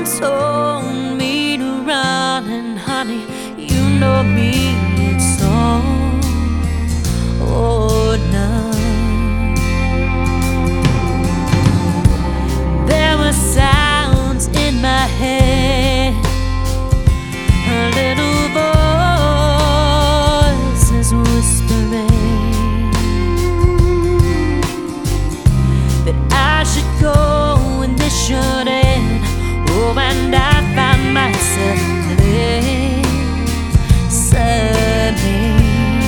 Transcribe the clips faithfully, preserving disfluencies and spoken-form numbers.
told me to run, and honey, you know me so. Oh no, there were sounds in my head, a little voices whispering that I should go and this should end. Oh, and I found myself listening.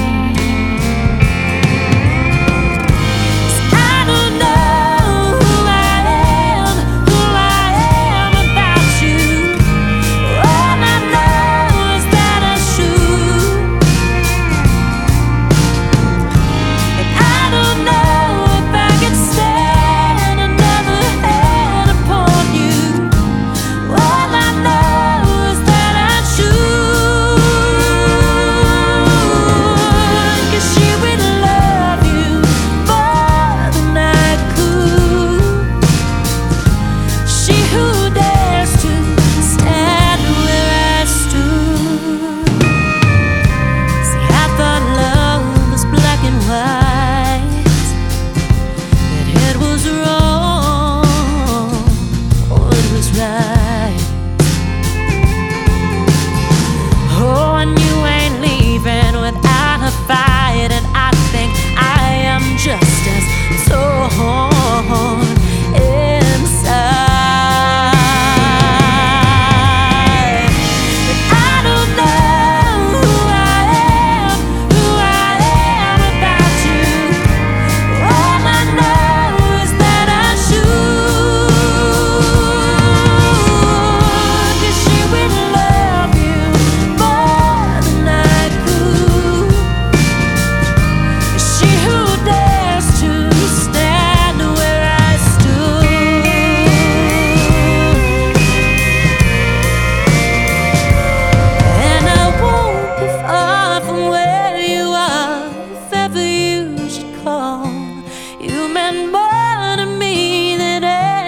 You meant more to me than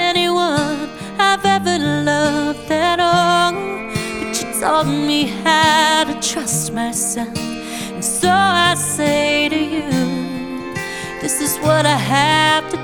anyone I've ever loved at all. But you taught me how to trust myself, and so I say to you, this is what I have to